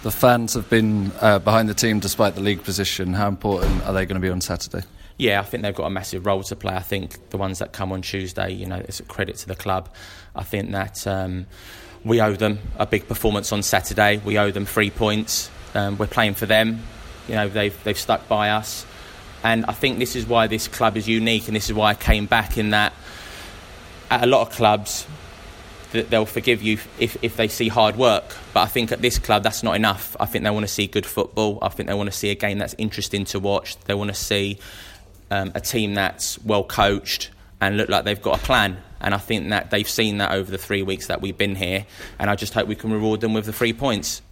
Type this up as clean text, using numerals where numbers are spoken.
The fans have been behind the team despite the league position. How important are they going to be on Saturday? Yeah, I think they've got a massive role to play. I think the ones that come on Tuesday, it's a credit to the club. I think that we owe them a big performance on Saturday. We owe them 3 points. We're playing for them. They've stuck by us. And I think this is why this club is unique, and this is why I came back, in that at a lot of clubs that they'll forgive you if they see hard work. But I think at this club, that's not enough. I think they want to see good football. I think they want to see a game that's interesting to watch. They want to see a team that's well coached and look like they've got a plan. And I think that they've seen that over the 3 weeks that we've been here. And I just hope we can reward them with the 3 points.